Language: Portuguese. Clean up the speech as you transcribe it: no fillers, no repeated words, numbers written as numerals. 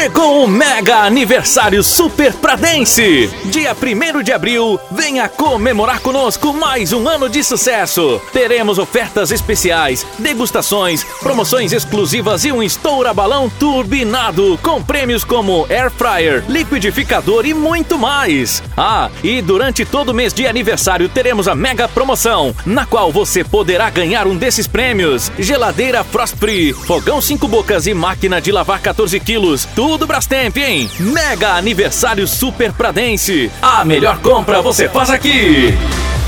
Chegou o mega aniversário Super Pradense. Dia 1º de abril, venha comemorar conosco mais um ano de sucesso. Teremos ofertas especiais, degustações, promoções exclusivas e um estoura-balão turbinado com prêmios como Air Fryer, liquidificador e muito mais. Ah, e durante todo o mês de aniversário teremos a mega promoção, na qual você poderá ganhar um desses prêmios: geladeira Frost Free, fogão 5 bocas e máquina de lavar 14 quilos. Tudo Brastemp, hein? Mega aniversário Super Pradense. A melhor compra você faz aqui.